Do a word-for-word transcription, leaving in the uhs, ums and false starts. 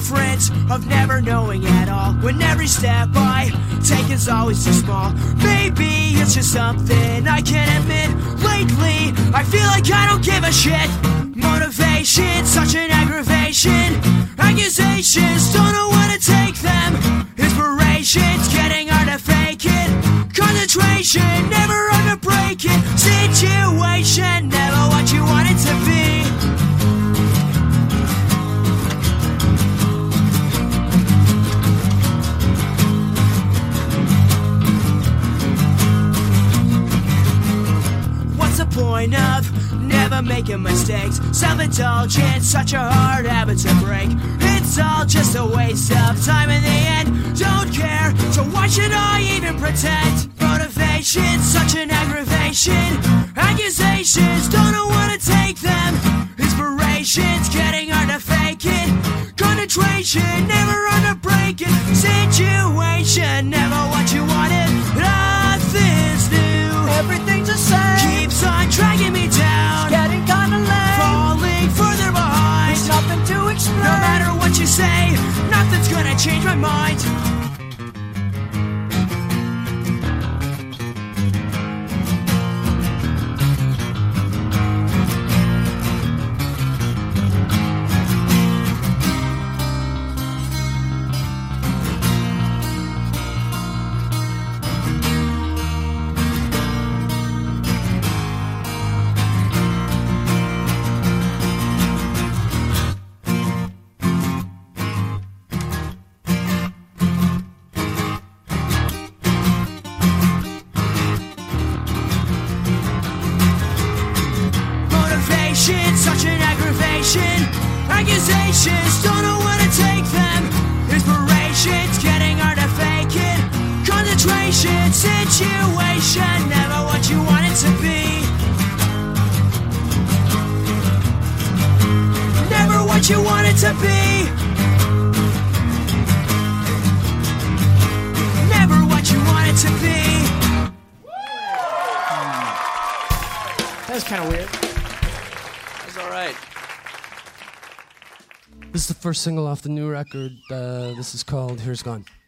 difference of never knowing at all, when every step I take is always too small. Maybe it's just something I can't admit. Lately, I feel like I don't give a shit. Motivation, such an aggravation. Accusations, don't know where to take them. Inspiration's getting hard to fake it. Concentration, never hard to break it. Situation, never what you want it to be. What's the point of never making mistakes? Self-indulgence, such a hard habit to break. It's all just a waste of time in the end. Don't care, so why should I even pretend? Motivation, such an aggravation. Accusations, don't know where to take them. Inspiration's getting hard to fake it. Concentration, never hard to break it. Situation, never what you wanted. Nothing's new, Everything's the same. keeps on dragging me down. It's getting kinda lame. Falling further behind. There's nothing to explain. No matter what you say, nothing's gonna change my mind. Such an aggravation. Accusations, don't know where to take them. Inspiration's getting hard to fake it. Concentration, situation, never what you want it to be. Never what you want it to be. Never what you want it to be. That's kind of weird. All right. This is the first single off the new record. Uh, this is called Here's Gone.